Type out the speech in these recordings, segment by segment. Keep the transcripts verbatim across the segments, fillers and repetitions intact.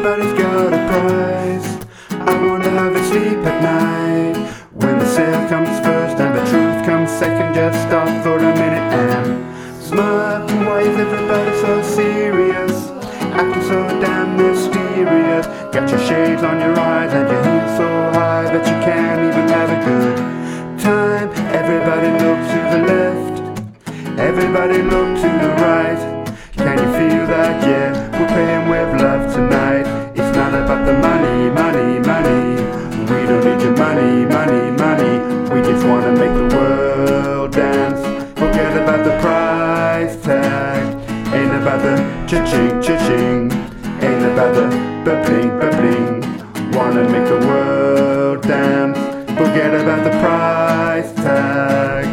Everybody's got a price. I wonder how they sleep at night when the sale comes first and the truth comes second. Just stop for a minute and smile. Why is everybody so serious, acting so damn mysterious? Got your shades on your eyes and your heels so high that you can't even have a good time. Everybody look to the left, everybody look to the right. Can you feel that? Yeah, we're paying with love tonight. It's not about the money, money, money. We don't need your money, money, money. We just wanna make the world dance. Forget about the price tag. Ain't about the cha-ching, cha-ching. Ain't about the ba-bling, ba-bling. Wanna make the world dance. Forget about the price tag.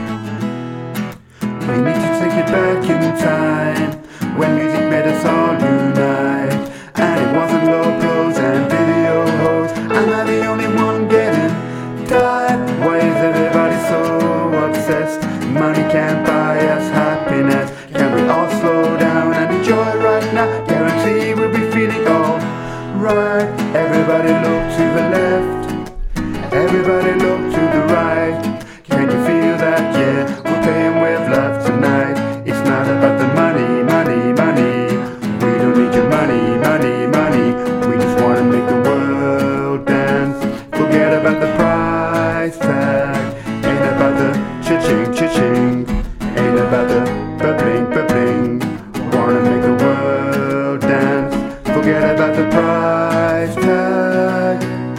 We need to take it back in time, when music made us all unite. And it wasn't low blows and video hoes. Am I the only one getting tired? Why is everybody so obsessed? Money can't buy us happiness. Can we all slow down and enjoy right now? Guarantee we'll be feeling alright. Everybody look to the left, everybody look to the right. Can you feel that? Yeah, we're paying with love tonight. It's not about the money, money, money. We don't need your money, money, money. We just wanna make the world dance. Forget about the price tag. Ain't about the cha-ching, cha-ching. Ain't about the ba-bling, ba-bling. Wanna make the world dance. Forget about the price tag.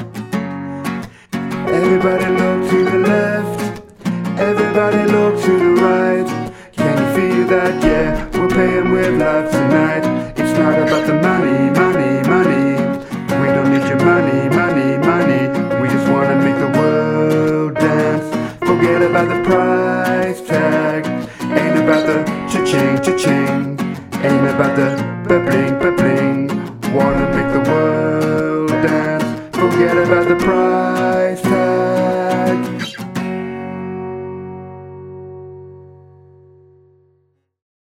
Everybody look to the left, everybody look to the right. Can you feel that? Yeah, we're paying with love tonight. It's not about the money, money, money. We don't need your money, money, money. We just wanna make the world dance. Forget about the price tag. Ain't about the cha-ching, cha-ching. Ain't about the ba-bling, ba-bling. Wanna make the world dance. Forget about the price